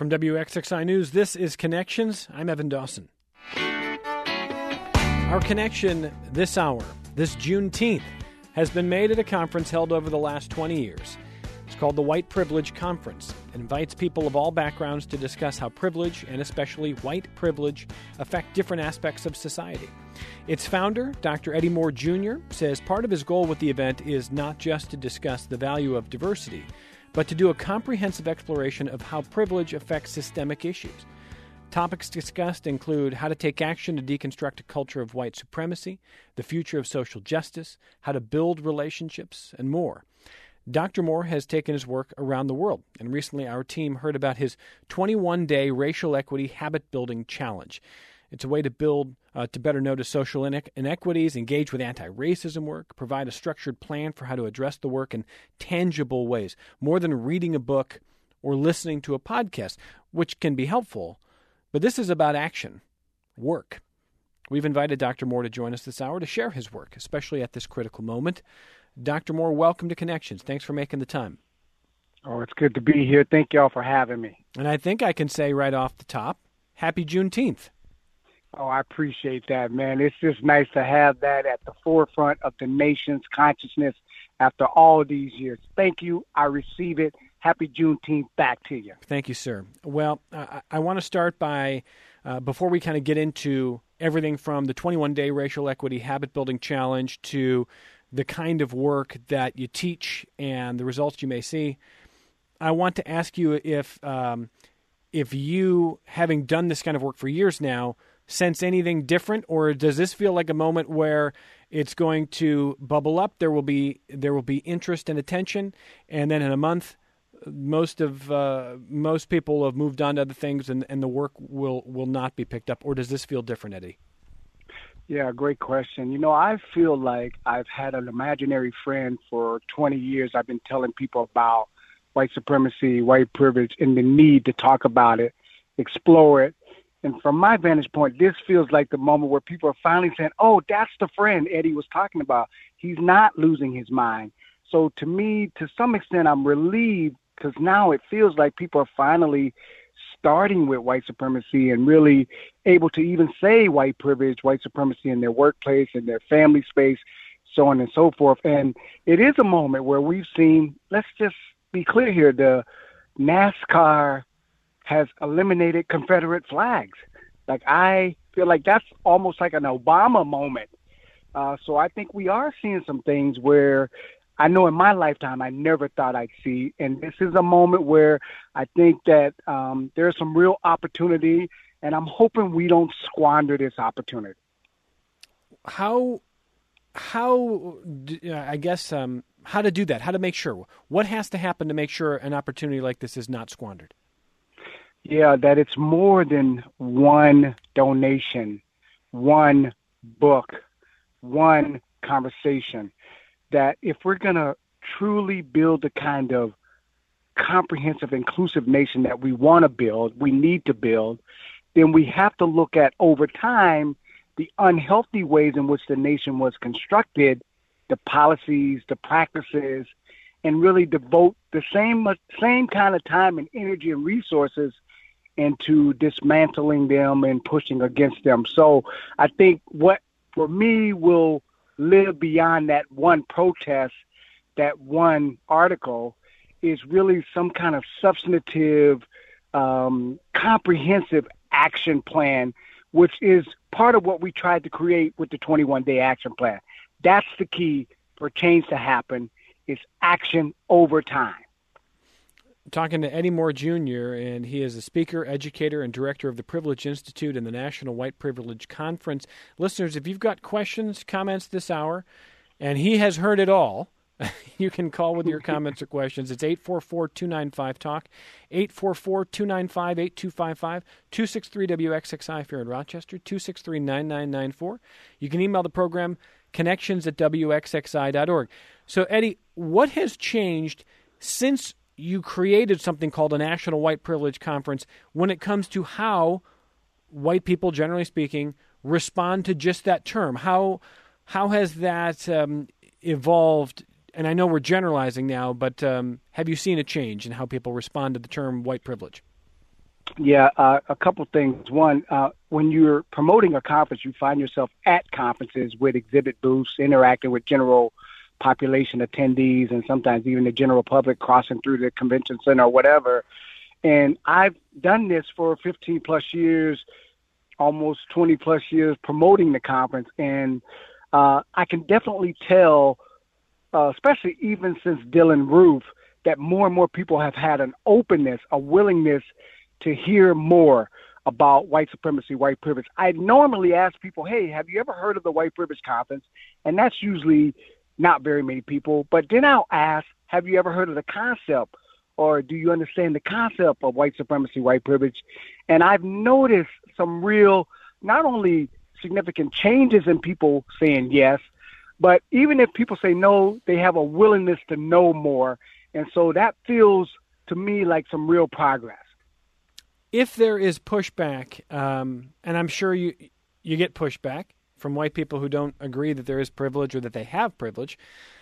From WXXI News, this is Connections. I'm Evan Dawson. Our connection this hour, this Juneteenth, has been made at a conference held over the last 20 years. It's called the White Privilege Conference. It invites people of all backgrounds to discuss how privilege, and especially white privilege, affect different aspects of society. Its founder, Dr. Eddie Moore Jr., says part of his goal with the event is not just to discuss the value of diversity, but to do a comprehensive exploration of how privilege affects systemic issues. Topics discussed include how to take action to deconstruct a culture of white supremacy, the future of social justice, how to build relationships, and more. Dr. Moore has taken his work around the world, and recently our team heard about his 21-day racial equity habit-building challenge. It's a way to better notice social inequities, engage with anti-racism work, provide a structured plan for how to address the work in tangible ways, more than reading a book or listening to a podcast, which can be helpful. But this is about action, work. We've invited Dr. Moore to join us this hour to share his work, especially at this critical moment. Dr. Moore, welcome to Connections. Thanks for making the time. Oh, it's good to be here. Thank y'all for having me. And I think I can say right off the top, Happy Juneteenth. Oh, I appreciate that, man. It's just nice to have that at the forefront of the nation's consciousness after all these years. Thank you. I receive it. Happy Juneteenth back to you. Thank you, sir. Well, I want to start by, before we kind of get into everything from the 21-day racial equity habit-building challenge to the kind of work that you teach and the results you may see, I want to ask you if you, having done this kind of work for years now, sense anything different, or does this feel like a moment where it's going to bubble up? There will be interest and attention, and then in a month, most people have moved on to other things, and the work will not be picked up. Or does this feel different, Eddie? Yeah, great question. You know, I feel like I've had an imaginary friend for 20 years. I've been telling people about white supremacy, white privilege, and the need to talk about it, explore it. And from my vantage point, this feels like the moment where people are finally saying, oh, that's the friend Eddie was talking about. He's not losing his mind. So to me, to some extent, I'm relieved because now it feels like people are finally starting with white supremacy and really able to even say white privilege, white supremacy in their workplace, in their family space, so on and so forth. And it is a moment where we've seen, let's just be clear here, the NASCAR has eliminated Confederate flags. Like, I feel like that's almost like an Obama moment. So I think we are seeing some things where I know in my lifetime I never thought I'd see. And this is a moment where I think that there's some real opportunity, and I'm hoping we don't squander this opportunity. How to do that? How to make sure? What has to happen to make sure an opportunity like this is not squandered? Yeah, that it's more than one donation, one book, one conversation. That if we're going to truly build the kind of comprehensive, inclusive nation that we want to build, we need to build, then we have to look at over time the unhealthy ways in which the nation was constructed, the policies, the practices, and really devote the same kind of time and energy and resources into dismantling them and pushing against them. So I think what, for me, will live beyond that one protest, that one article, is really some kind of substantive, comprehensive action plan, which is part of what we tried to create with the 21-day action plan. That's the key for change to happen, is action over time. Talking to Eddie Moore Jr., and he is a speaker, educator, and director of the Privilege Institute and the National White Privilege Conference. Listeners, if you've got questions, comments this hour, and he has heard it all, you can call with your comments or questions. It's 844-295-TALK, 844-295-8255, 263-WXXI if you're in Rochester, 263-9994. You can email the program, connections@wxxi.org. So, Eddie, what has changed since you created something called a National White Privilege Conference when it comes to how white people, generally speaking, respond to just that term? How has that evolved? And I know we're generalizing now, but have you seen a change in how people respond to the term white privilege? Yeah, a couple things. One, when you're promoting a conference, you find yourself at conferences with exhibit booths, interacting with general population attendees, and sometimes even the general public crossing through the convention center or whatever. And I've done this for 15 plus years, almost 20 plus years promoting the conference. And I can definitely tell, especially even since Dylan Roof, that more and more people have had an openness, a willingness to hear more about white supremacy, white privilege. I normally ask people, hey, have you ever heard of the White Privilege Conference? And that's usually not very many people. But then I'll ask, have you ever heard of the concept, or do you understand the concept of white supremacy, white privilege? And I've noticed some real, not only significant changes in people saying yes, but even if people say no, they have a willingness to know more. And so that feels to me like some real progress. If there is pushback, and I'm sure you get pushback from white people who don't agree that there is privilege or that they have privilege,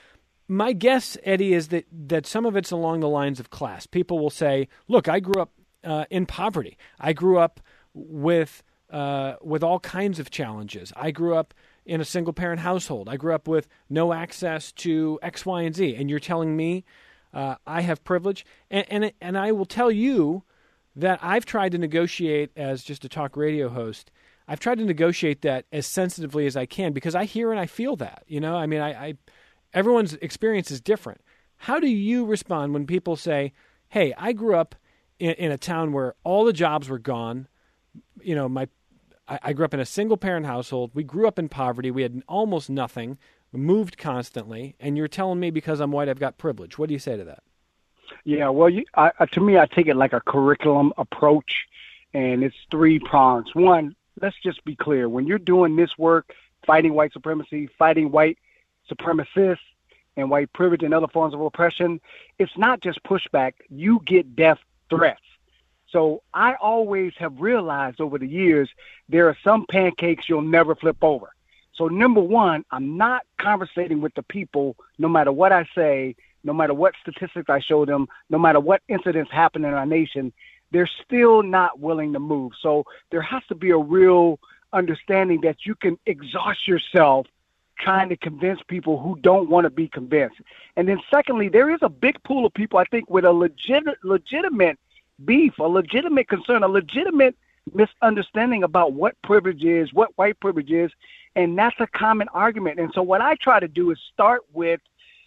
my guess, Eddie, is that some of it's along the lines of class. People will say, look, I grew up in poverty. I grew up with all kinds of challenges. I grew up in a single-parent household. I grew up with no access to X, Y, and Z. And you're telling me I have privilege? And I will tell you that I've tried to negotiate, as just a talk radio host, I've tried to negotiate that as sensitively as I can, because I hear and I feel that. You know, I mean, I everyone's experience is different. How do you respond when people say, hey, I grew up in a town where all the jobs were gone. You know, I grew up in a single-parent household. We grew up in poverty. We had almost nothing. We moved constantly. And you're telling me because I'm white I've got privilege. What do you say to that? Yeah, well, to me, I take it like a curriculum approach, and it's three prongs. One, let's just be clear. When you're doing this work, fighting white supremacy, fighting white supremacists and white privilege and other forms of oppression, it's not just pushback. You get death threats. So I always have realized over the years there are some pancakes you'll never flip over. So number one, I'm not conversating with the people no matter what I say, no matter what statistics I show them, no matter what incidents happen in our nation, they're still not willing to move. So there has to be a real understanding that you can exhaust yourself trying to convince people who don't want to be convinced. And then secondly, there is a big pool of people, I think, with a legitimate beef, a legitimate concern, a legitimate misunderstanding about what privilege is, what white privilege is, and that's a common argument. And so what I try to do is start with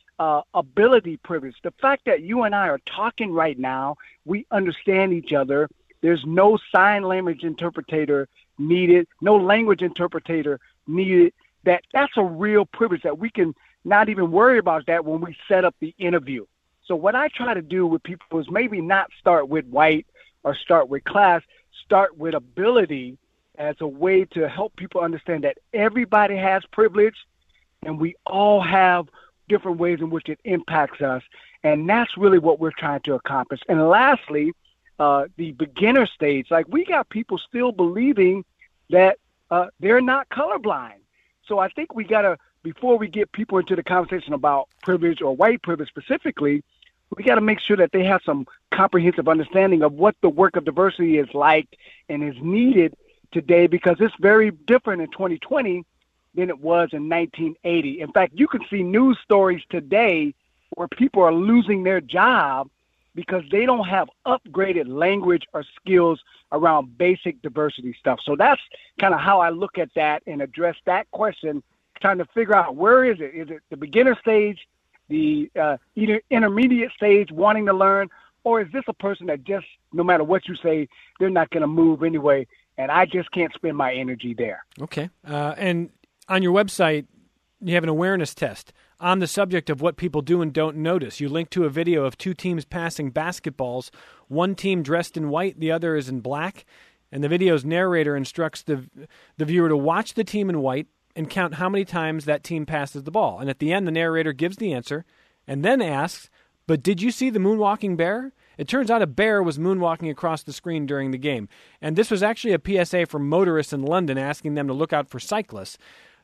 ability privilege. The fact that you and I are talking right now, we understand each other. There's no sign language interpreter needed, no language interpreter needed. That's a real privilege that we can not even worry about that when we set up the interview. So what I try to do with people is maybe not start with white or start with class, start with ability as a way to help people understand that everybody has privilege and we all have different ways in which it impacts us. And that's really what we're trying to accomplish. And lastly, the beginner stage, like we got people still believing that they're not colorblind. So I think we got to, before we get people into the conversation about privilege or white privilege specifically, we got to make sure that they have some comprehensive understanding of what the work of diversity is like and is needed today, because it's very different in 2020 than it was in 1980. In fact, you can see news stories today where people are losing their job because they don't have upgraded language or skills around basic diversity stuff. So that's kind of how I look at that and address that question, trying to figure out where is it? Is it the beginner stage, the intermediate stage, wanting to learn, or is this a person that just, no matter what you say, they're not going to move anyway, and I just can't spend my energy there? Okay. And on your website, you have an awareness test on the subject of what people do and don't notice. You link to a video of two teams passing basketballs, one team dressed in white, the other is in black, and the video's narrator instructs the viewer to watch the team in white and count how many times that team passes the ball. And at the end, the narrator gives the answer and then asks, but did you see the moonwalking bear? It turns out a bear was moonwalking across the screen during the game. And this was actually a PSA for motorists in London asking them to look out for cyclists.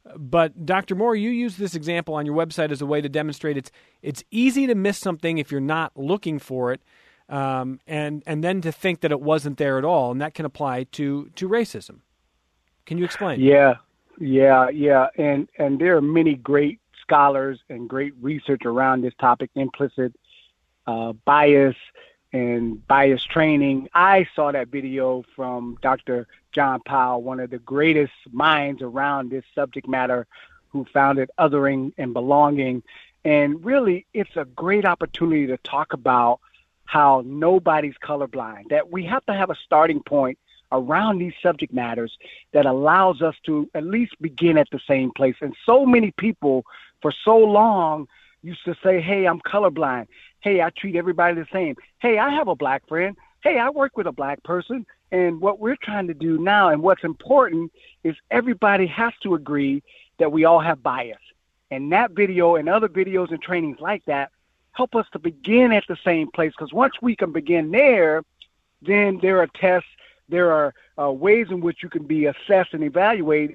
But Dr. Moore, you use this example on your website as a way to demonstrate it's easy to miss something if you're not looking for it. and then to think that it wasn't there at all, and that can apply to racism. Can you explain? Yeah. And there are many great scholars and great research around this topic, implicit bias and bias training. I saw that video from Dr. John Powell, one of the greatest minds around this subject matter, who founded Othering and Belonging. And really, it's a great opportunity to talk about how nobody's colorblind, that we have to have a starting point around these subject matters that allows us to at least begin at the same place. And so many people for so long used to say, hey, I'm colorblind. Hey, I treat everybody the same. Hey, I have a black friend. Hey, I work with a black person. And what we're trying to do now, and what's important, is everybody has to agree that we all have bias. And that video and other videos and trainings like that help us to begin at the same place. Because once we can begin there, then there are tests, there are ways in which you can be assessed and evaluated,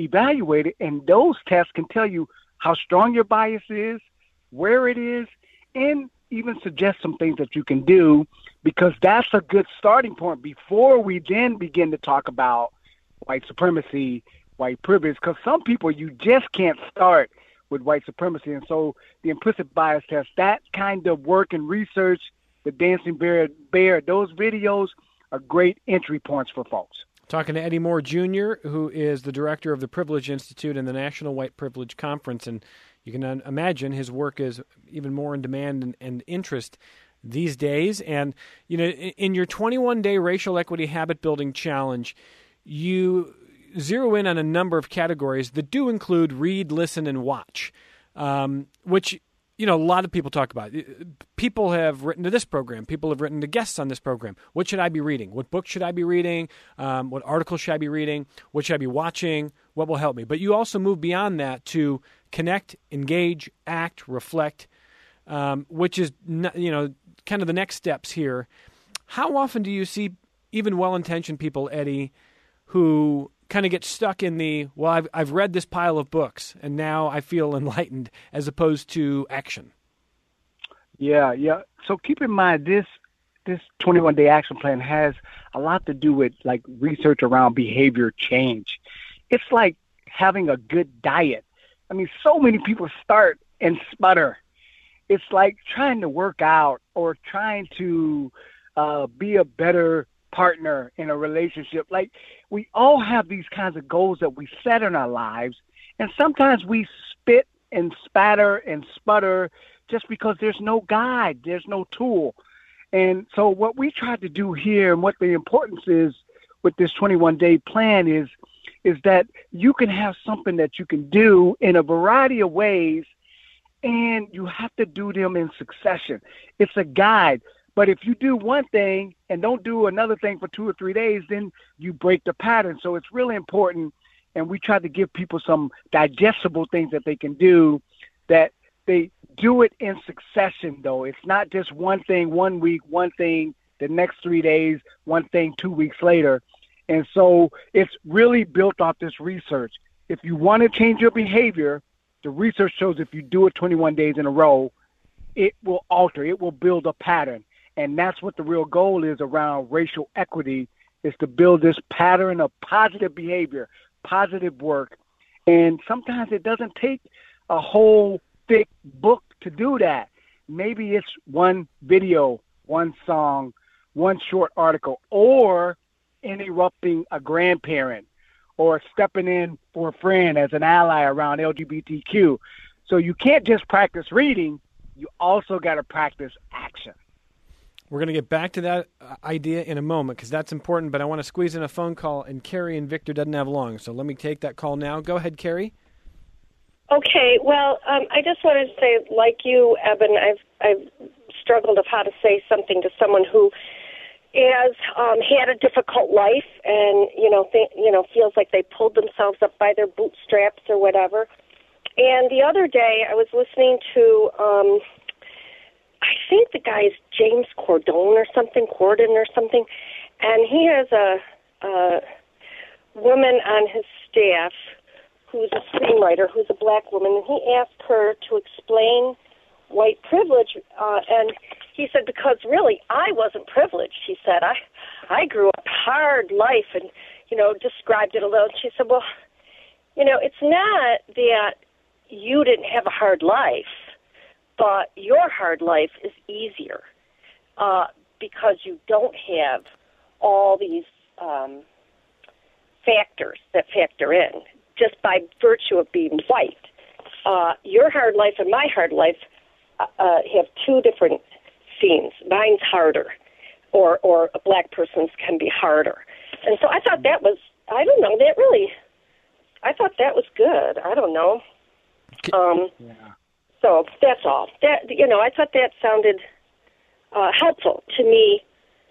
and those tests can tell you how strong your bias is, where it is, and even suggest some things that you can do, because that's a good starting point before we then begin to talk about white supremacy, white privilege, because some people, you just can't start with white supremacy. And so the implicit bias test, that kind of work and research, the Dancing Bear, those videos are great entry points for folks. Talking to Eddie Moore Jr., who is the director of the Privilege Institute and the National White Privilege Conference. And you can imagine his work is even more in demand and interest these days. And, you know, in your 21-day racial equity habit building challenge, you zero in on a number of categories that do include read, listen, and watch, which, you know, a lot of people talk about. People have written to this program. People have written to guests on this program. What should I be reading? What book should I be reading? What article should I be reading? What should I be watching? What will help me? But you also move beyond that to connect, engage, act, reflect, which is, you know, kind of the next steps here. How often do you see even well-intentioned people, Eddie, who kind of get stuck in the, well, I've read this pile of books and now I feel enlightened, as opposed to action? Yeah. So keep in mind, this 21-day action plan has a lot to do with like research around behavior change. It's like having a good diet. I mean, so many people start and sputter. It's like trying to work out or trying to be a better partner in a relationship. Like, we all have these kinds of goals that we set in our lives, and sometimes we spit and spatter and sputter just because there's no guide, there's no tool. And so what we try to do here, and what the importance is with this 21-day plan, is that you can have something that you can do in a variety of ways, and you have to do them in succession. It's a guide. But if you do one thing and don't do another thing for 2 or 3 days, then you break the pattern. So it's really important, and we try to give people some digestible things that they can do, that they do it in succession, though. It's not just one thing 1 week, one thing the next 3 days, one thing 2 weeks later. And so it's really built off this research. If you want to change your behavior, the research shows if you do it 21 days in a row, it will alter, it will build a pattern. And that's what the real goal is around racial equity, is to build this pattern of positive behavior, positive work. And sometimes it doesn't take a whole thick book to do that. Maybe it's one video, one song, one short article, or interrupting a grandparent, or stepping in for a friend as an ally around LGBTQ. So you can't just practice reading, you also got to practice action. We're going to get back to that idea in a moment, because that's important, but I want to squeeze in a phone call, and Carrie and Victor doesn't have long, so let me take that call now. Go ahead, Carrie. Okay, well, I just wanted to say, like you, Eben, I've struggled of how to say something to someone who has had a difficult life, and feels like they pulled themselves up by their bootstraps or whatever. And the other day, I was listening to I think the guy's James Corden or something, and he has a woman on his staff who's a screenwriter, who's a black woman, and he asked her to explain white privilege, and he said, because really I wasn't privileged. He said, I grew up hard life and, described it a little. She said, well, it's not that you didn't have a hard life, but your hard life is easier because you don't have all these factors that factor in just by virtue of being white. Your hard life and my hard life have two different scenes. Mine's harder, or a black person's can be harder. And so I thought that was, I don't know, I thought that was good. I don't know. So that's all. That, I thought that sounded helpful to me,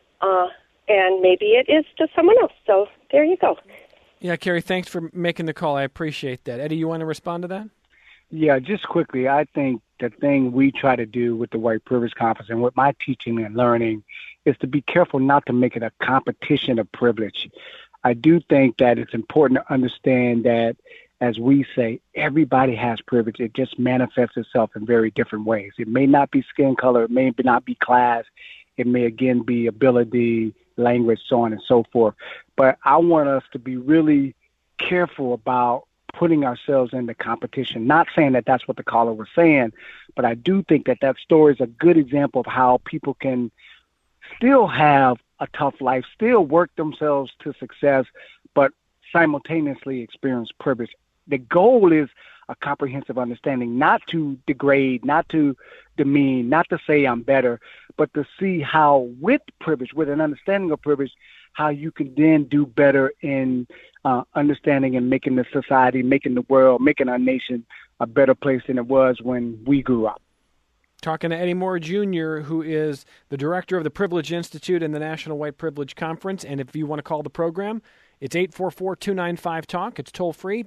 and maybe it is to someone else. So there you go. Yeah, Carrie, thanks for making the call. I appreciate that. Eddie, you want to respond to that? Yeah, just quickly, I think the thing we try to do with the White Privilege Conference and with my teaching and learning is to be careful not to make it a competition of privilege. I do think that it's important to understand that, as we say, everybody has privilege. It just manifests itself in very different ways. It may not be skin color. It may not be class. It may, again, be ability, language, so on and so forth. But I want us to be really careful about putting ourselves in the competition. Not saying that that's what the caller was saying, but I do think that that story is a good example of how people can still have a tough life, still work themselves to success, but simultaneously experience privilege. The goal is a comprehensive understanding, not to degrade, not to demean, not to say I'm better, but to see how with privilege, with an understanding of privilege, how you can then do better in understanding and making the society, making the world, making our nation a better place than it was when we grew up. Talking to Eddie Moore Jr., who is the director of the Privilege Institute and the National White Privilege Conference. And if you want to call the program, it's 844-295-TALK. It's toll-free,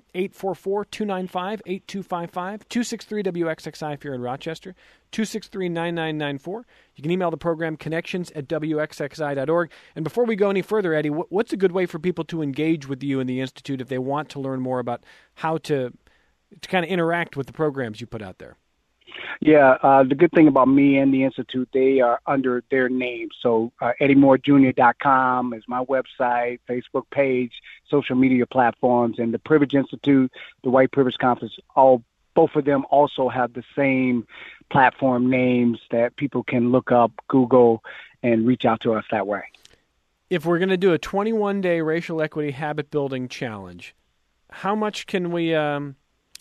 844-295-8255, 263-WXXI if you're in Rochester, 263-9994. You can email the program connections@wxxi.org. And before we go any further, Eddie, what's a good way for people to engage with you in the Institute if they want to learn more about how to kind of interact with the programs you put out there? Yeah, the good thing about me and the Institute, they are under their name. So EddieMooreJr.com is my website, Facebook page, social media platforms, and the Privilege Institute, the White Privilege Conference, both of them also have the same platform names that people can look up, Google, and reach out to us that way. If we're going to do a 21-day racial equity habit building challenge, how much can we ask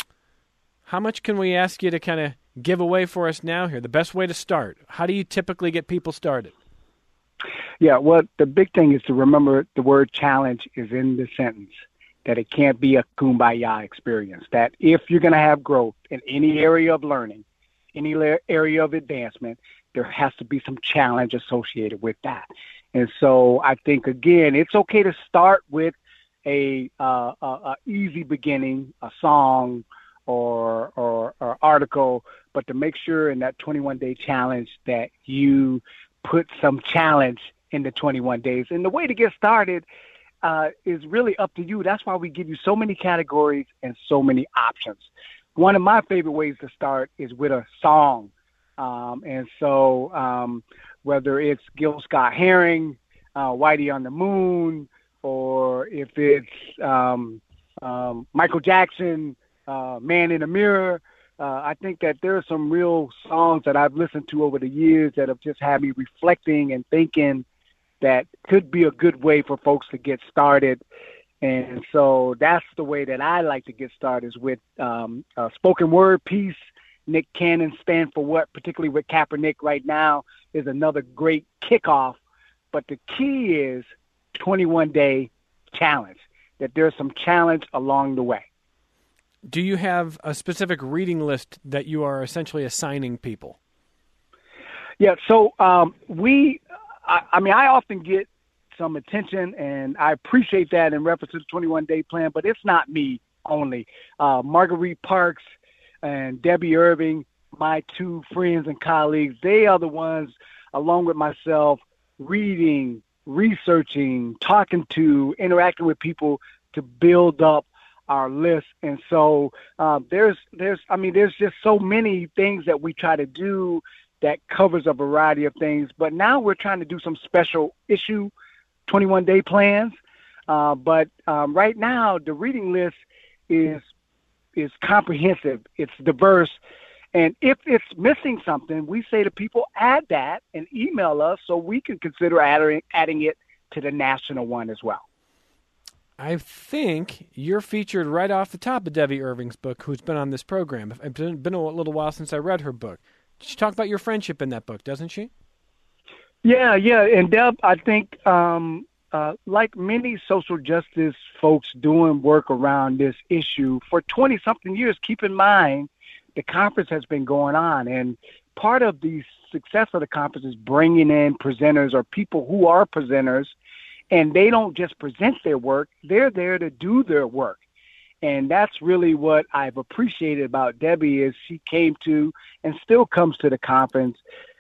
you to kind of give away for us now here? The best way to start. How do you typically get people started? Yeah, well, the big thing is to remember the word challenge is in the sentence, that it can't be a kumbaya experience, that if you're going to have growth in any area of learning, any area of advancement, there has to be some challenge associated with that. And so I think, again, it's okay to start with a easy beginning, a song or article, but to make sure in that 21-day challenge that you put some challenge in the 21 days. And the way to get started is really up to you. That's why we give you so many categories and so many options. One of my favorite ways to start is with a song. And so whether it's Gil Scott-Heron, Whitey on the Moon, or if it's Michael Jackson, Man in the Mirror, I think that there are some real songs that I've listened to over the years that have just had me reflecting and thinking that could be a good way for folks to get started. And so that's the way that I like to get started, is with a spoken word piece. Nick Cannon, Stand for What, particularly with Kaepernick right now, is another great kickoff. But the key is 21-day challenge, that there's some challenge along the way. Do you have a specific reading list that you are essentially assigning people? Yeah, so I often get some attention, and I appreciate that in reference to the 21-day plan, but it's not me only. Marguerite Parks and Debbie Irving, my two friends and colleagues, they are the ones, along with myself, reading, researching, talking to, interacting with people to build up our list. And so there's just so many things that we try to do that covers a variety of things. But now we're trying to do some special issue 21-day plans. But right now, the reading list is comprehensive. It's diverse. And if it's missing something, we say to people, add that and email us so we can consider adding it to the national one as well. I think you're featured right off the top of Debbie Irving's book, who's been on this program. It's been a little while since I read her book. She talks about your friendship in that book, doesn't she? Yeah. And Deb, I think like many social justice folks doing work around this issue for 20-something years, keep in mind, the conference has been going on, and part of the success of the conference is bringing in presenters or people who are presenters, and they don't just present their work, they're there to do their work. And that's really what I've appreciated about Debbie is she came to and still comes to the conference,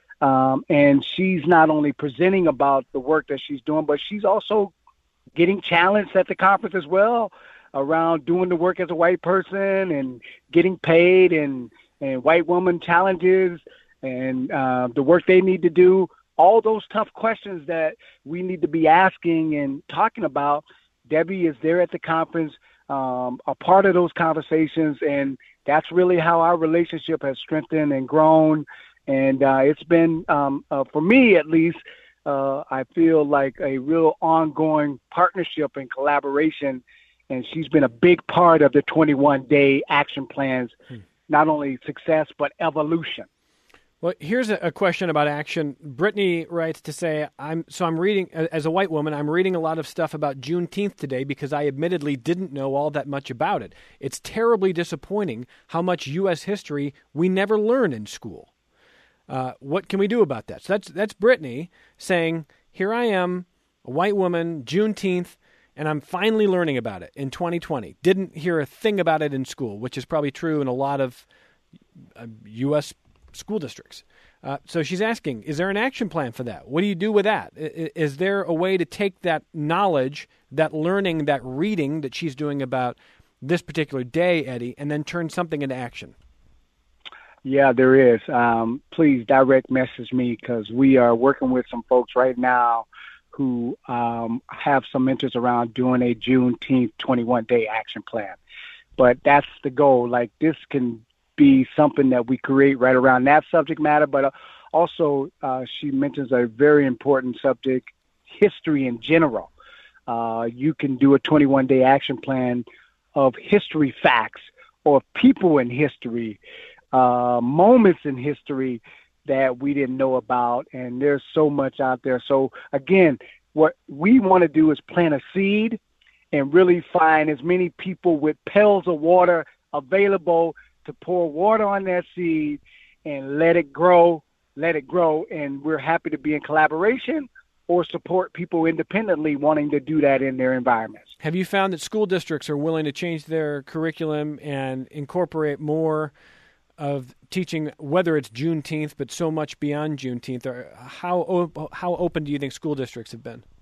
and she's not only presenting about the work that she's doing, but she's also getting challenged at the conference as well, around doing the work as a white person and getting paid and white woman challenges and the work they need to do, all those tough questions that we need to be asking and talking about. Debbie is there at the conference, a part of those conversations, and that's really how our relationship has strengthened and grown. And it's been, for me at least, I feel like a real ongoing partnership and collaboration. And she's been a big part of the 21-day action plans, not only success, but evolution. Well, here's a question about action. Brittany writes to say, I'm reading, as a white woman, I'm reading a lot of stuff about Juneteenth today because I admittedly didn't know all that much about it. It's terribly disappointing how much U.S. history we never learn in school. What can we do about that? So that's Brittany saying, here I am, a white woman, Juneteenth, and I'm finally learning about it in 2020. Didn't hear a thing about it in school, which is probably true in a lot of U.S. school districts. So she's asking, is there an action plan for that? What do you do with that? Is there a way to take that knowledge, that learning, that reading that she's doing about this particular day, Eddie, and then turn something into action? Yeah, there is. Please direct message me because we are working with some folks right now who have some interest around doing a Juneteenth 21-day action plan. But that's the goal. Like, this can be something that we create right around that subject matter, but also she mentions a very important subject, history in general. You can do a 21-day action plan of history facts or people in history, moments in history that we didn't know about, and there's so much out there. So again, what we want to do is plant a seed and really find as many people with pails of water available to pour water on that seed and let it grow. And we're happy to be in collaboration or support people independently wanting to do that in their environments. Have you found that school districts are willing to change their curriculum and incorporate more of teaching, whether it's Juneteenth, but so much beyond Juneteenth? Or how open do you think school districts have been?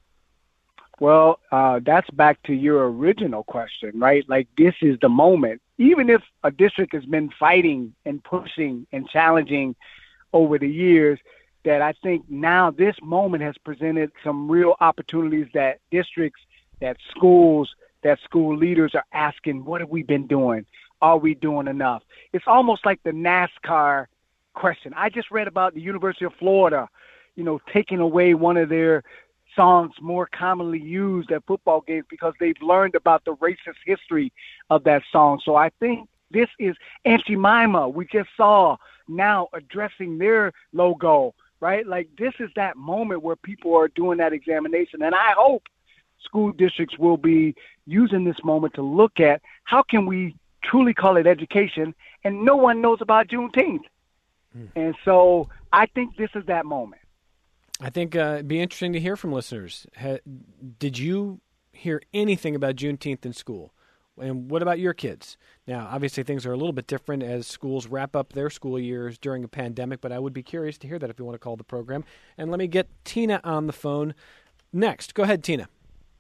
Well, that's back to your original question, right? Like, this is the moment. Even if a district has been fighting and pushing and challenging over the years, that I think now this moment has presented some real opportunities that districts, that schools, that school leaders are asking, what have we been doing? Are we doing enough? It's almost like the NASCAR question. I just read about the University of Florida, taking away one of their songs more commonly used at football games because they've learned about the racist history of that song. So I think this is Aunt Jemima. We just saw now addressing their logo, right? Like, this is that moment where people are doing that examination. And I hope school districts will be using this moment to look at how can we truly call it education, and no one knows about Juneteenth. And so I think this is that moment. I think it'd be interesting to hear from listeners. Did you hear anything about Juneteenth in school? And what about your kids? Now, obviously, things are a little bit different as schools wrap up their school years during a pandemic, but I would be curious to hear that if you want to call the program. And let me get Tina on the phone next. Go ahead, Tina.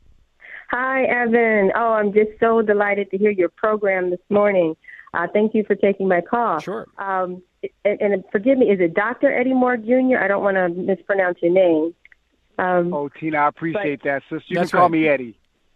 Hi, Evan. Oh, I'm just so delighted to hear your program this morning. Thank you for taking my call. Sure. and forgive me, is it Dr. Eddie Moore Jr.? I don't want to mispronounce your name. Tina, I appreciate that, sister. You can That's call right. me Eddie.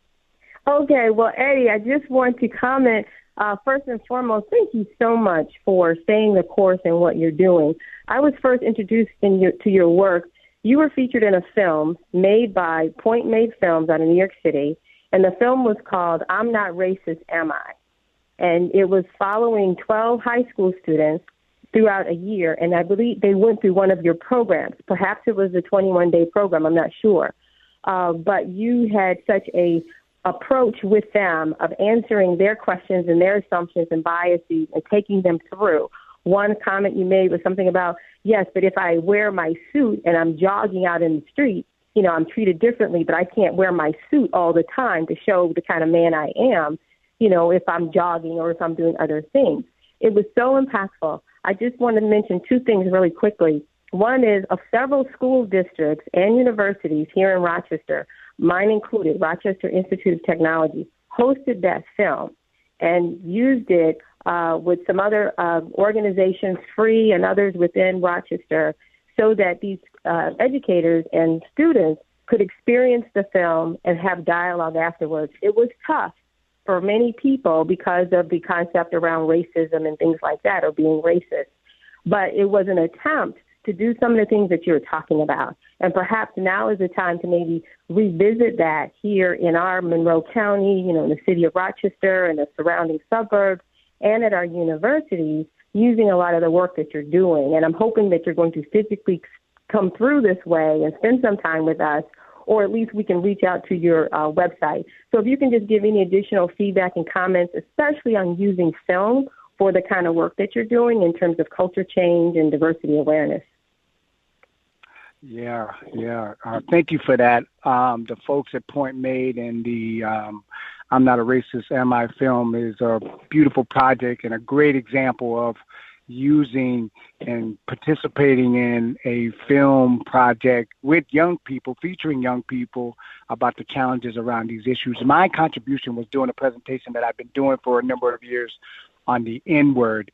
Okay, well, Eddie, I just want to comment, first and foremost, thank you so much for staying the course in what you're doing. I was first introduced to your work. You were featured in a film made by Point Made Films out of New York City, and the film was called I'm Not Racist, Am I? And it was following 12 high school students throughout a year, and I believe they went through one of your programs. Perhaps it was the 21-day program, I'm not sure. But you had such a approach with them of answering their questions and their assumptions and biases and taking them through. One comment you made was something about, yes, but if I wear my suit and I'm jogging out in the street, I'm treated differently, but I can't wear my suit all the time to show the kind of man I am, if I'm jogging or if I'm doing other things. It was so impactful. I just want to mention two things really quickly. One is of several school districts and universities here in Rochester, mine included, Rochester Institute of Technology, hosted that film and used it with some other organizations, free and others within Rochester, so that these educators and students could experience the film and have dialogue afterwards. It was tough for many people because of the concept around racism and things like that, or being racist. But it was an attempt to do some of the things that you're talking about. And perhaps now is the time to maybe revisit that here in our Monroe County, in the city of Rochester and the surrounding suburbs, and at our universities, using a lot of the work that you're doing. And I'm hoping that you're going to physically come through this way and spend some time with us, or at least we can reach out to your website. So if you can just give any additional feedback and comments, especially on using film for the kind of work that you're doing in terms of culture change and diversity awareness. Yeah. Thank you for that. The folks at Point Made and the I'm Not a Racist, Am I film is a beautiful project and a great example of using and participating in a film project with young people, featuring young people about the challenges around these issues. My contribution was doing a presentation that I've been doing for a number of years on the N-word.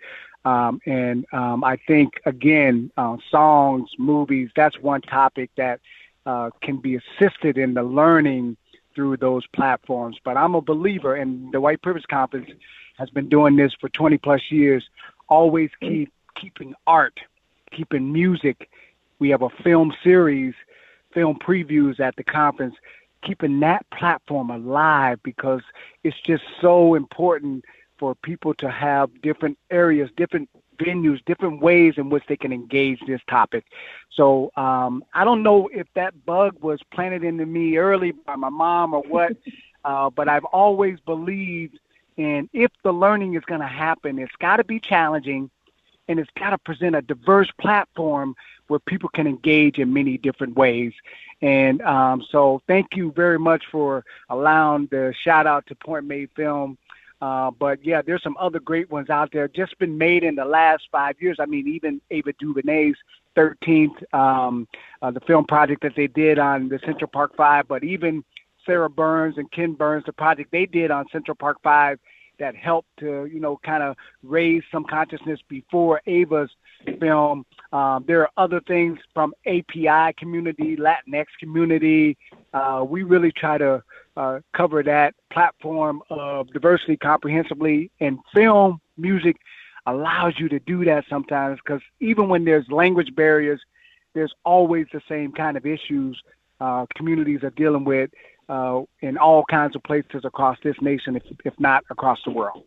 I think, again, songs, movies, that's one topic that can be assisted in the learning through those platforms. But I'm a believer, and the White Privilege Conference has been doing this for 20 plus years, always keeping art, keeping music. We have a film series, film previews at the conference, keeping that platform alive because it's just so important for people to have different areas, different venues, different ways in which they can engage this topic. So I don't know if that bug was planted into me early by my mom or what, but I've always believed in if the learning is going to happen, it's got to be challenging and it's got to present a diverse platform where people can engage in many different ways. And so thank you very much for allowing the shout out to Point Made Film. But yeah, there's some other great ones out there just been made in the last 5 years. I mean, even Ava DuVernay's 13th, the film project that they did on the Central Park 5, but even Sarah Burns and Ken Burns, the project they did on Central Park 5 that helped to, kind of raise some consciousness before Ava's film. There are other things from API community, Latinx community. We really try to cover that platform of diversity comprehensively, and film music allows you to do that sometimes because even when there's language barriers, there's always the same kind of issues communities are dealing with in all kinds of places across this nation, if not across the world.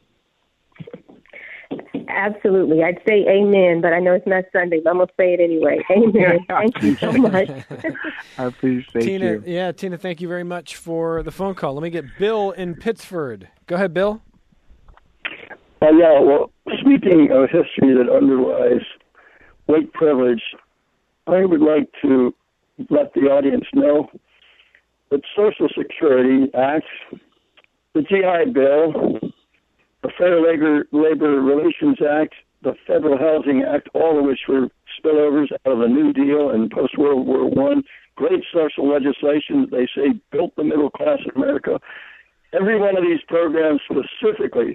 Absolutely. I'd say amen, but I know it's not Sunday, but I'm going to say it anyway. Amen. Thank you so much. I appreciate you. Yeah, Tina, thank you very much for the phone call. Let me get Bill in Pittsford. Go ahead, Bill. Well, speaking of history that underlies white privilege, I would like to let the audience know that Social Security Act, the GI Bill, the Fair Labor Relations Act, the Federal Housing Act, all of which were spillovers out of the New Deal and post-World War I, great social legislation that they say built the middle class in America, Every one of these programs specifically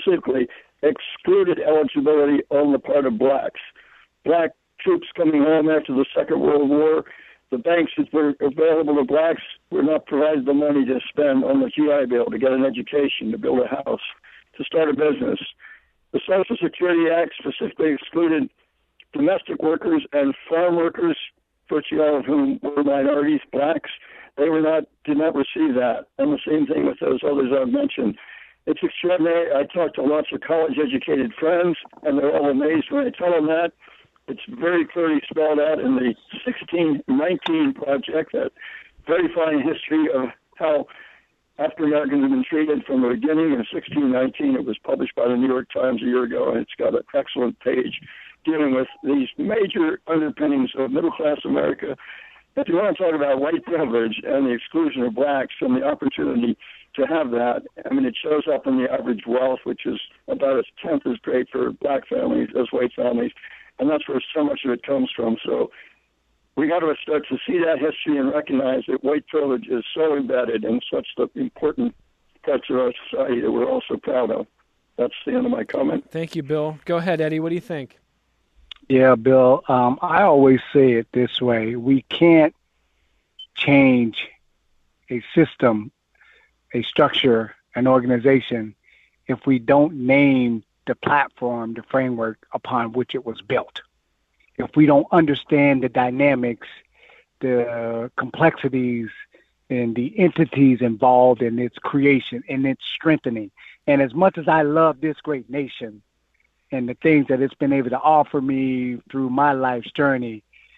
excluded eligibility on the part of blacks. Black troops coming home after the Second World War, the banks that were available to blacks were not provided the money to spend on the GI Bill to get an education, to build a house, to start a business. The Social Security Act specifically excluded domestic workers and farm workers, virtually all of whom were minorities, blacks. They did not receive that. And the same thing with those others I've mentioned. It's extraordinary. I talk to lots of college-educated friends, and they're all amazed when I tell them that. It's very clearly spelled out in the 1619 Project, that very fine history of how African Americans have been treated from the beginning. In 1619, it was published by the New York Times a year ago, and it's got an excellent page dealing with these major underpinnings of middle-class America. If you want to talk about white privilege and the exclusion of blacks from the opportunity to have that, I mean, it shows up in the average wealth, which is about a tenth as great for black families as white families, and that's where so much of it comes from. So we got to start to see that history and recognize that white privilege is so embedded in such the important parts of our society that we're all so proud of. That's the end of my comment. Thank you, Bill. Go ahead, Eddie. What do you think? Yeah, Bill, I always say it this way. We can't change a system, a structure, an organization, if we don't name the platform, the framework upon which it was built. If we don't understand the dynamics, the complexities, and the entities involved in its creation and its strengthening. And as much as I love this great nation and the things that it's been able to offer me through my life's journey,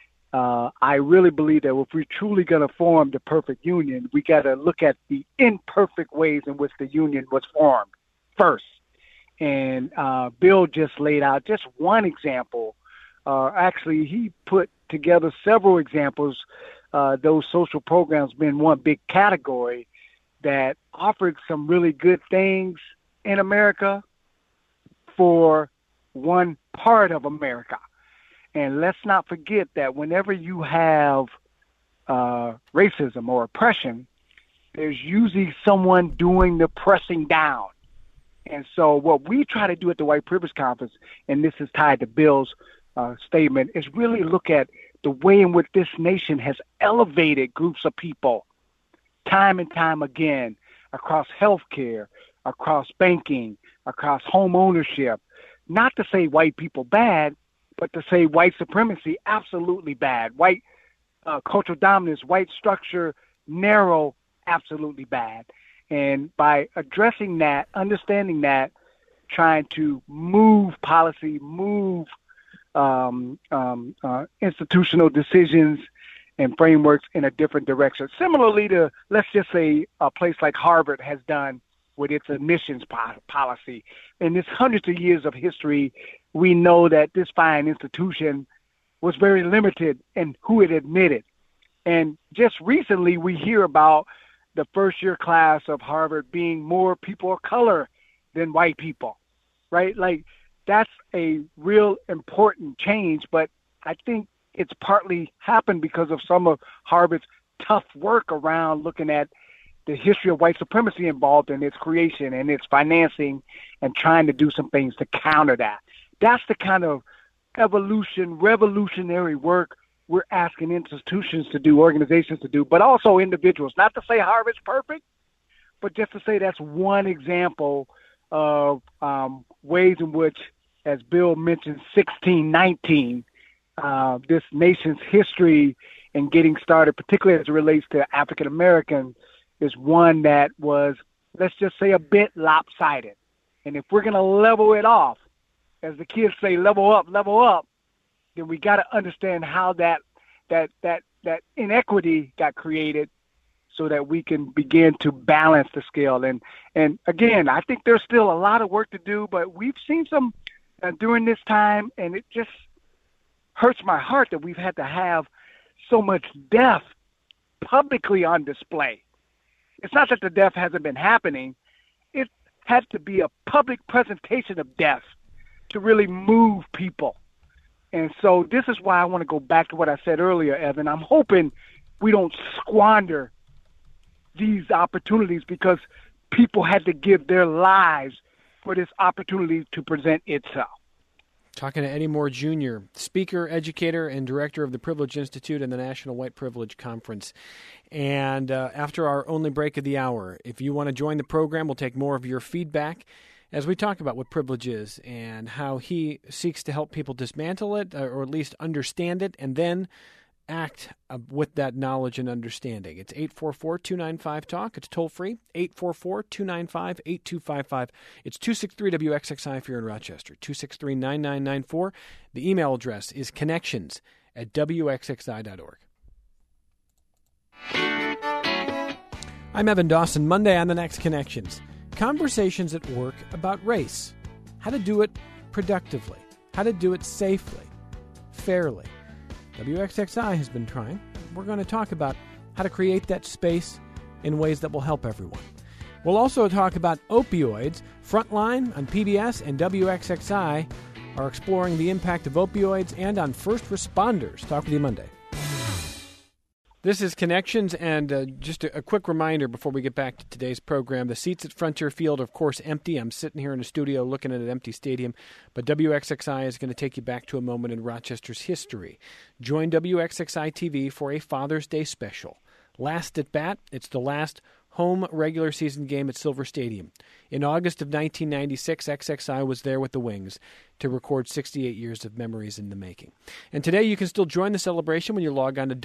I really believe that if we're truly going to form the perfect union, we got to look at the imperfect ways in which the union was formed first. And Bill just laid out just one example. Actually, he put together several examples, those social programs being one big category that offered some really good things in America for one part of America. And let's not forget that whenever you have racism or oppression, there's usually someone doing the pressing down. And so what we try to do at the White Privilege Conference, and this is tied to Bill's statement, is really look at the way in which this nation has elevated groups of people time and time again across healthcare, across banking, across home ownership. Not to say white people bad, but to say white supremacy absolutely bad. White cultural dominance, white structure narrow, absolutely bad. And by addressing that, understanding that, trying to move policy, move institutional decisions and frameworks in a different direction. Similarly to, let's just say, a place like Harvard has done with its admissions policy. In this hundreds of years of history, we know that this fine institution was very limited in who it admitted. And just recently, we hear about the first-year class of Harvard being more people of color than white people, right? Like, that's a real important change, but I think it's partly happened because of some of Harvard's tough work around looking at the history of white supremacy involved in its creation and its financing and trying to do some things to counter that. That's the kind of revolutionary work we're asking institutions to do, organizations to do, but also individuals. Not to say Harvard's perfect, but just to say that's one example of ways in which, as Bill mentioned, 1619, this nation's history and getting started, particularly as it relates to African Americans, is one that was, let's just say, a bit lopsided. And if we're going to level it off, as the kids say, level up, then we got to understand how that inequity got created so that we can begin to balance the scale. And again, I think there's still a lot of work to do, but we've seen some during this time, and it just hurts my heart that we've had to have so much death publicly on display. It's not that the death hasn't been happening. It has to be a public presentation of death to really move people. And so this is why I want to go back to what I said earlier, Evan. I'm hoping we don't squander these opportunities, because people had to give their lives for this opportunity to present itself. Talking to Eddie Moore Jr., speaker, educator, and director of the Privilege Institute and the National White Privilege Conference. And after our only break of the hour, if you want to join the program, we'll take more of your feedback as we talk about what privilege is and how he seeks to help people dismantle it, or at least understand it, and then act with that knowledge and understanding. It's 844-295-TALK. It's toll-free, 844-295-8255. It's 263-WXXI if you're in Rochester, 263-9994. The email address is connections@WXXI.org. I'm Evan Dawson. Monday on The Next Connections. Conversations at work about race. How to do it productively. How to do it safely, fairly. WXXI has been trying. We're going to talk about how to create that space in ways that will help everyone. We'll also talk about opioids. Frontline on PBS and WXXI are exploring the impact of opioids and on first responders. Talk with you Monday. This is Connections, and just a quick reminder before we get back to today's program. The seats at Frontier Field are, of course, empty. I'm sitting here in a studio looking at an empty stadium, but WXXI is going to take you back to a moment in Rochester's history. Join WXXI TV for a Father's Day special. Last at bat, it's the last home regular season game at Silver Stadium. In August of 1996, XXI was there with the Wings to record 68 years of memories in the making. And today you can still join the celebration when you log on to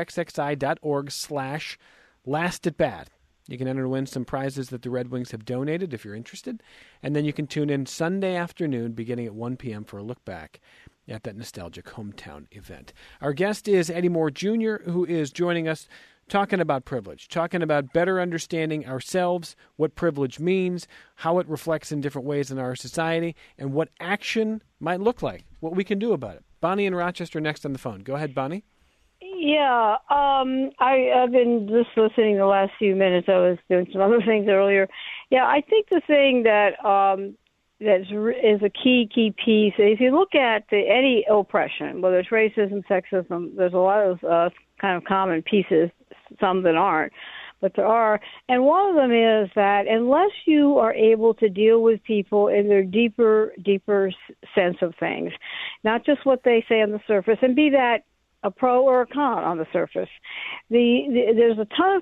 WXXI.org/last-at-bat. You can enter to win some prizes that the Red Wings have donated if you're interested. And then you can tune in Sunday afternoon beginning at 1 p.m. for a look back at that nostalgic hometown event. Our guest is Eddie Moore Jr., who is joining us talking about privilege, talking about better understanding ourselves, what privilege means, how it reflects in different ways in our society, and what action might look like, what we can do about it. Bonnie in Rochester next on the phone. Go ahead, Bonnie. Yeah, I've been just listening the last few minutes. I was doing some other things earlier. Yeah, I think the thing that is a key piece, if you look at any oppression, whether it's racism, sexism, there's a lot of kind of common pieces, some that aren't, but there are. And one of them is that unless you are able to deal with people in their deeper sense of things, not just what they say on the surface, and be that a pro or a con on the surface, there's a ton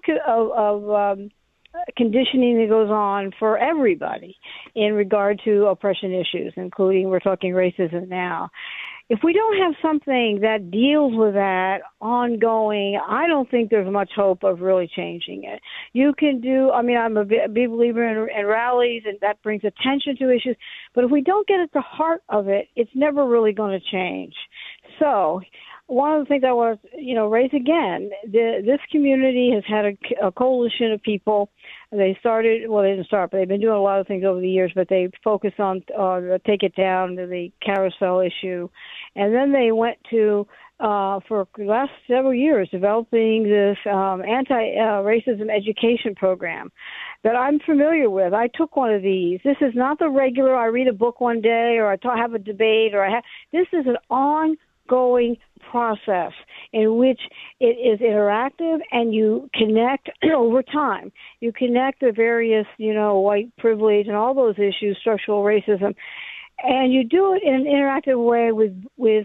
of conditioning that goes on for everybody in regard to oppression issues, including, we're talking racism now. If we don't have something that deals with that ongoing, I don't think there's much hope of really changing it. You can do, I'm a big believer in rallies, and that brings attention to issues. But if we don't get at the heart of it, it's never really going to change. So one of the things I want to, raise again, this community has had a coalition of people. They started, well, they didn't start, but they've been doing a lot of things over the years, but they focused on Take It Down, the carousel issue. And then they went to, for the last several years, developing this anti-racism education program that I'm familiar with. I took one of these. This is not the regular, I read a book one day, or I have a debate, this is an ongoing process in which it is interactive, and you connect over time. You connect the various, white privilege and all those issues, structural racism, and you do it in an interactive way with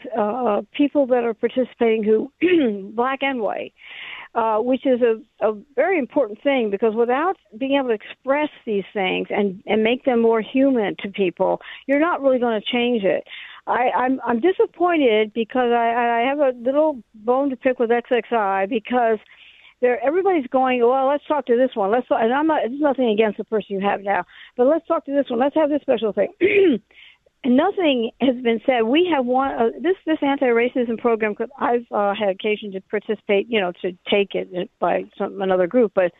people that are participating who, black and white, which is a very important thing, because without being able to express these things and make them more human to people, you're not really going to change it. I'm disappointed because I have a little bone to pick with XXI, because everybody's going, well, let's talk to this one. It's nothing against the person you have now, but let's talk to this one. Let's have this special thing. And nothing has been said. We have this anti-racism program, because I've had occasion to participate, to take it by another group, but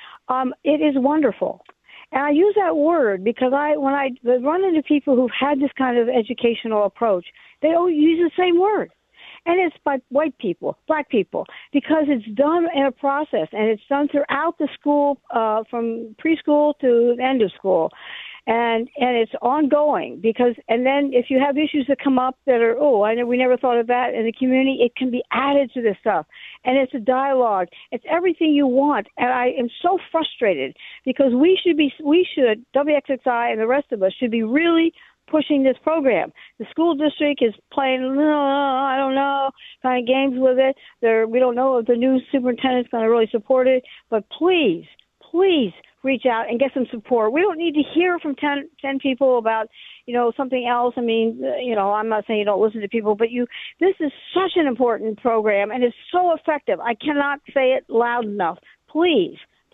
it is wonderful. And I use that word because when I run into people who've had this kind of educational approach, they always use the same word. And it's by white people, black people, because it's done in a process, and it's done throughout the school, from preschool to the end of school. And it's ongoing because, and then if you have issues that come up that are, we never thought of that in the community, it can be added to this stuff. And it's a dialogue. It's everything you want. And I am so frustrated because we should, WXXI and the rest of us should be really pushing this program. The school district is playing, I don't know, kind of games with it. We don't know if the new superintendent's going to really support it. But please reach out and get some support. We don't need to hear from 10 people about, something else. I mean, I'm not saying you don't listen to people, but this is such an important program and it's so effective. I cannot say it loud enough. Please,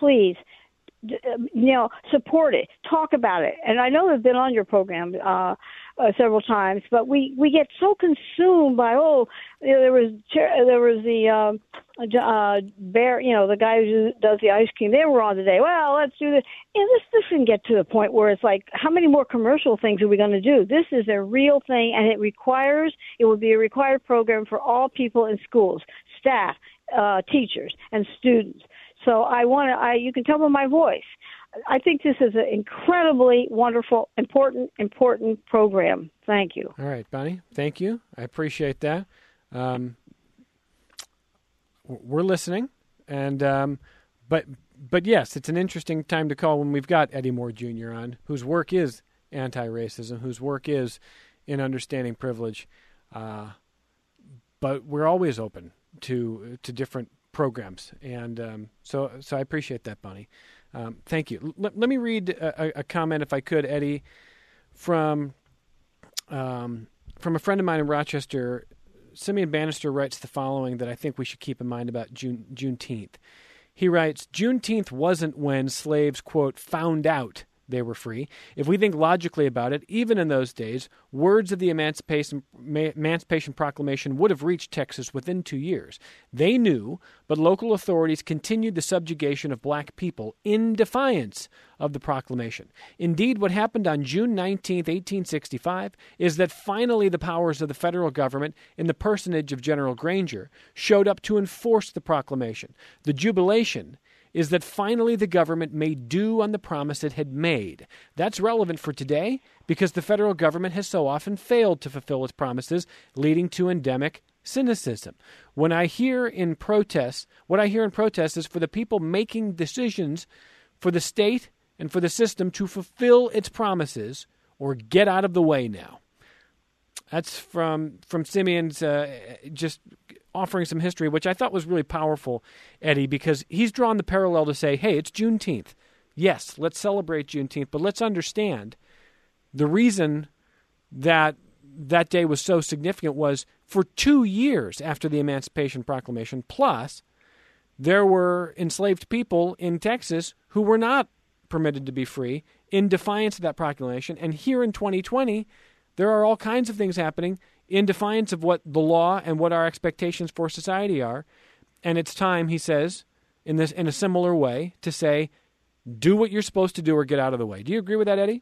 support it, talk about it. And I know I've been on your program several times, but we get so consumed by there was the Bear, the guy who does the ice cream. They were on today. Well, let's do this. This doesn't get to the point where it's like, how many more commercial things are we going to do? This is a real thing, and it would be a required program for all people in schools, staff, teachers, and students. So you can tell by my voice. I think this is an incredibly wonderful, important program. Thank you. All right, Bonnie. Thank you. I appreciate that. We're listening, and but yes, it's an interesting time to call when we've got Eddie Moore Jr. on, whose work is anti-racism, whose work is in understanding privilege. But we're always open to different programs, and so I appreciate that, Bonnie. Thank you. Let me read a comment, if I could, Eddie, from a friend of mine in Rochester. Simeon Bannister writes the following that I think we should keep in mind about Juneteenth. He writes, Juneteenth wasn't when slaves, quote, found out they were free. If we think logically about it, even in those days, words of the Emancipation Proclamation would have reached Texas within 2 years. They knew, but local authorities continued the subjugation of black people in defiance of the proclamation. Indeed, what happened on June 19, 1865, is that finally the powers of the federal government, in the personage of General Granger, showed up to enforce the proclamation. The jubilation is that finally the government made due on the promise it had made. That's relevant for today because the federal government has so often failed to fulfill its promises, leading to endemic cynicism. What I hear in protests is for the people making decisions for the state and for the system to fulfill its promises or get out of the way now. That's from Simeon's just offering some history, which I thought was really powerful, Eddie, because he's drawn the parallel to say, hey, it's Juneteenth. Yes, let's celebrate Juneteenth, but let's understand the reason that that day was so significant was for 2 years after the Emancipation Proclamation, plus there were enslaved people in Texas who were not permitted to be free in defiance of that proclamation. And here in 2020, there are all kinds of things happening in defiance of what the law and what our expectations for society are. And it's time, he says, in a similar way, to say, do what you're supposed to do or get out of the way. Do you agree with that, Eddie?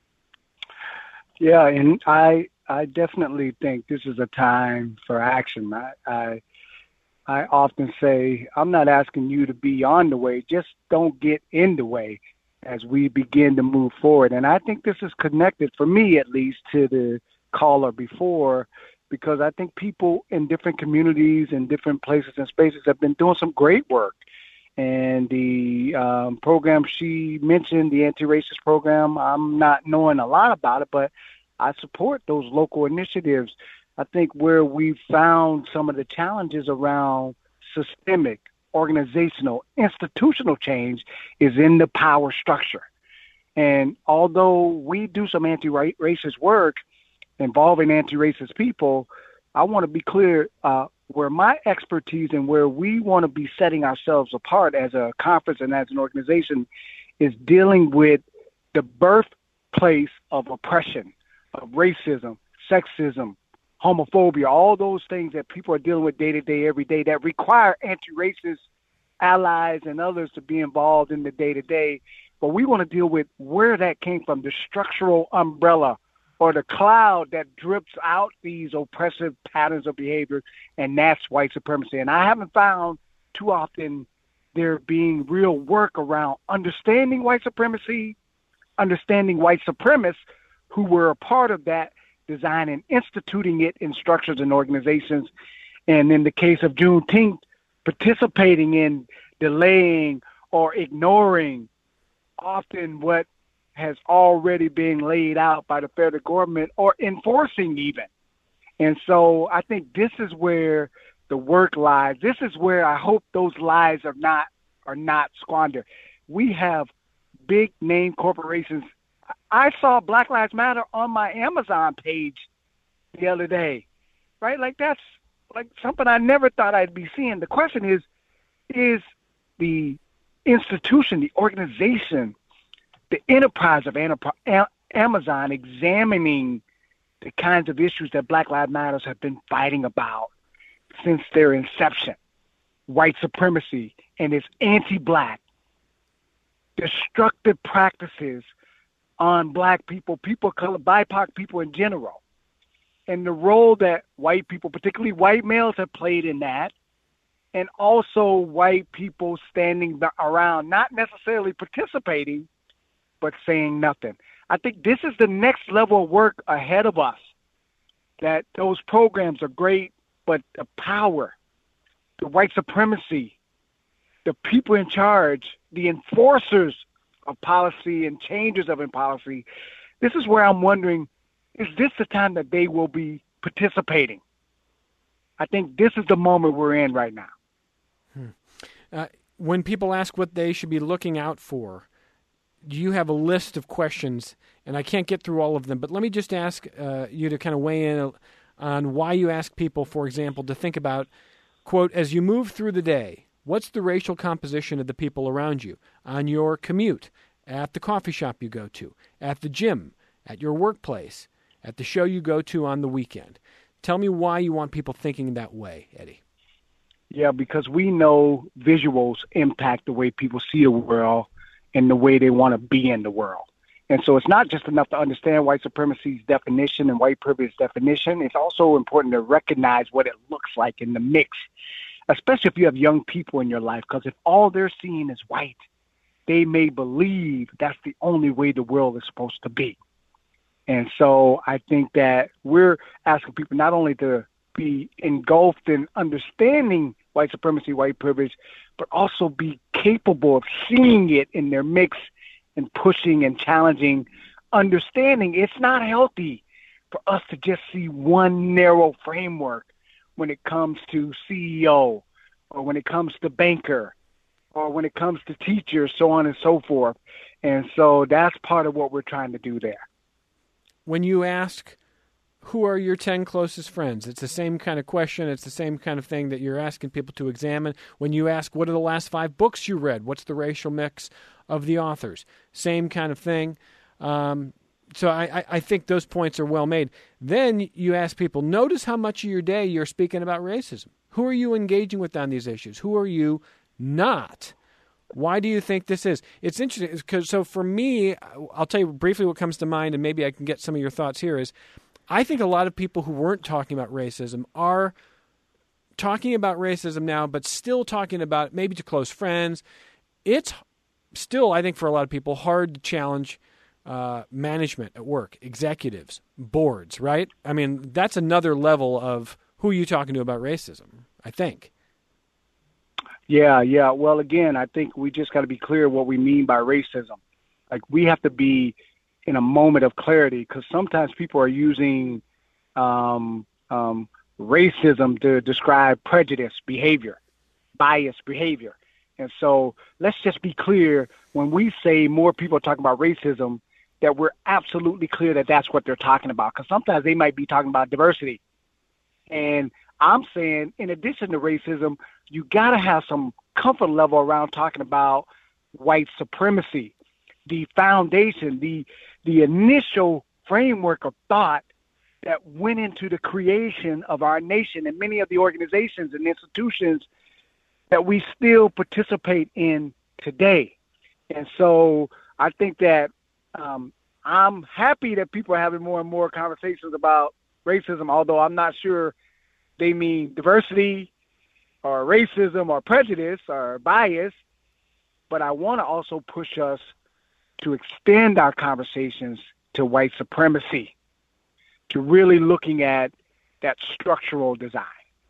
Yeah, and I definitely think this is a time for action. I often say, I'm not asking you to be on the way, just don't get in the way as we begin to move forward. And I think this is connected, for me at least, to the caller before, because I think people in different communities and different places and spaces have been doing some great work. And the program she mentioned, the anti-racist program, I'm not knowing a lot about it, but I support those local initiatives. I think where we found some of the challenges around systemic, organizational, institutional change is in the power structure. And although we do some anti-racist work involving anti-racist people, I want to be clear, where my expertise and where we want to be setting ourselves apart as a conference and as an organization is dealing with the birthplace of oppression, of racism, sexism, homophobia, all those things that people are dealing with day to day, every day, that require anti-racist allies and others to be involved in the day to day. But we want to deal with where that came from, the structural umbrella or the cloud that drips out these oppressive patterns of behavior, and that's white supremacy. And I haven't found too often there being real work around understanding white supremacy, understanding white supremacists who were a part of that design and instituting it in structures and organizations. And in the case of Juneteenth, participating in delaying or ignoring often what has already been laid out by the federal government or enforcing even. And so I think this is where the work lies. This is where I hope those lives are not squandered. We have big name corporations. I saw Black Lives Matter on my Amazon page the other day, right? Like that's like something I never thought I'd be seeing. The question is the institution, the organization, the enterprise of Amazon examining the kinds of issues that Black Lives Matter have been fighting about since their inception, white supremacy and its anti-Black, destructive practices on Black people, people of color, BIPOC people in general, and the role that white people, particularly white males, have played in that, and also white people standing around, not necessarily participating, but saying nothing. I think this is the next level of work ahead of us, that those programs are great, but the power, the white supremacy, the people in charge, the enforcers of policy and changers of policy, this is where I'm wondering, is this the time that they will be participating? I think this is the moment we're in right now. When people ask what they should be looking out for, do you have a list of questions? And I can't get through all of them, but let me just ask you to kind of weigh in on why you ask people, for example, to think about, quote, as you move through the day, what's the racial composition of the people around you on your commute, at the coffee shop you go to, at the gym, at your workplace, at the show you go to on the weekend? Tell me why you want people thinking that way, Eddie. Yeah, because we know visuals impact the way people see the world and the way they want to be in the world. And so it's not just enough to understand white supremacy's definition and white privilege's definition. It's also important to recognize what it looks like in the mix, especially if you have young people in your life, because if all they're seeing is white, they may believe that's the only way the world is supposed to be. And so I think that we're asking people not only to be engulfed in understanding white supremacy, white privilege, but also be capable of seeing it in their mix and pushing and challenging, understanding it's not healthy for us to just see one narrow framework when it comes to CEO or when it comes to banker or when it comes to teachers, so on and so forth. And so that's part of what we're trying to do there. When you ask, who are your 10 closest friends? It's the same kind of question. It's the same kind of thing that you're asking people to examine. When you ask, what are the last 5 books you read? What's the racial mix of the authors? Same kind of thing. So I think those points are well made. Then you ask people, notice how much of your day you're speaking about racism. Who are you engaging with on these issues? Who are you not? Why do you think this is? It's interesting because, so for me, I'll tell you briefly what comes to mind, and maybe I can get some of your thoughts here, is I think a lot of people who weren't talking about racism are talking about racism now, but still talking about it maybe to close friends. It's still, I think, for a lot of people, hard to challenge management at work, executives, boards, right? I mean, that's another level of who you talking to about racism, I think. Yeah. Well, again, I think we just got to be clear what we mean by racism. Like, we have to be in a moment of clarity, because sometimes people are using racism to describe prejudice behavior, biased behavior. And so let's just be clear, when we say more people are talking about racism, that we're absolutely clear that that's what they're talking about, because sometimes they might be talking about diversity. And I'm saying, in addition to racism, you got to have some comfort level around talking about white supremacy, the foundation, the initial framework of thought that went into the creation of our nation and many of the organizations and institutions that we still participate in today. And so I think that I'm happy that people are having more and more conversations about racism, although I'm not sure they mean diversity or racism or prejudice or bias. But I want to also push us to extend our conversations to white supremacy, to really looking at that structural design.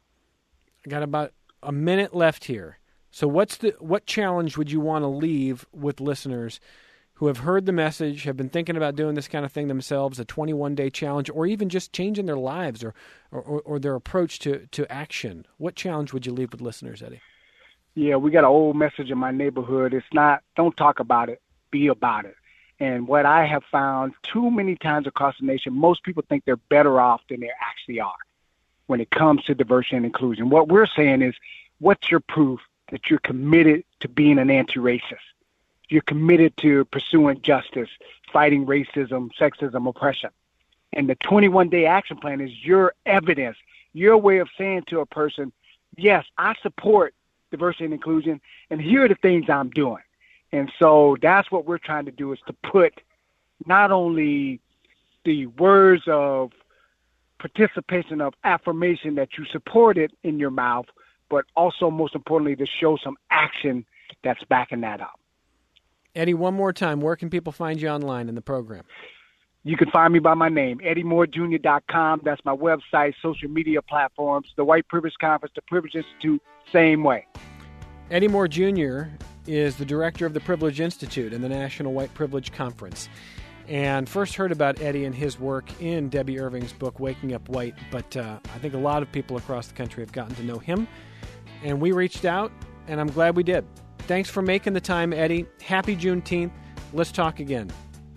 I got about a minute left here. So what challenge would you want to leave with listeners who have heard the message, have been thinking about doing this kind of thing themselves, a 21-day challenge, or even just changing their lives or their approach to action? What challenge would you leave with listeners, Eddie? Yeah, we got an old message in my neighborhood. It's not, don't talk about it, be about it. And what I have found too many times across the nation, most people think they're better off than they actually are when it comes to diversity and inclusion. What we're saying is, what's your proof that you're committed to being an anti-racist? You're committed to pursuing justice, fighting racism, sexism, oppression. And the 21-day action plan is your evidence, your way of saying to a person, yes, I support diversity and inclusion, and here are the things I'm doing. And so that's what we're trying to do, is to put not only the words of participation, of affirmation that you support it in your mouth, but also, most importantly, to show some action that's backing that up. Eddie, one more time, where can people find you online in the program? You can find me by my name, EddieMooreJr.com. That's my website, social media platforms, the White Privilege Conference, the Privilege Institute, same way. Eddie Moore Jr. is the director of the Privilege Institute and the National White Privilege Conference. And first heard about Eddie and his work in Debbie Irving's book, Waking Up White. But I think a lot of people across the country have gotten to know him. And we reached out, and I'm glad we did. Thanks for making the time, Eddie. Happy Juneteenth. Let's talk again.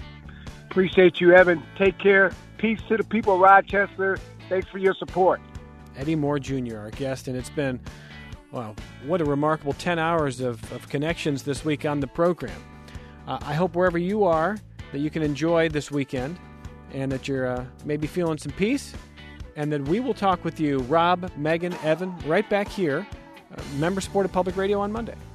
Appreciate you, Evan. Take care. Peace to the people of Rochester. Thanks for your support. Eddie Moore Jr., our guest, and it's been, wow, what a remarkable 10 hours of connections this week on the program. I hope wherever you are that you can enjoy this weekend and that you're maybe feeling some peace, and that we will talk with you, Rob, Megan, Evan, right back here, member-supported public radio on Monday.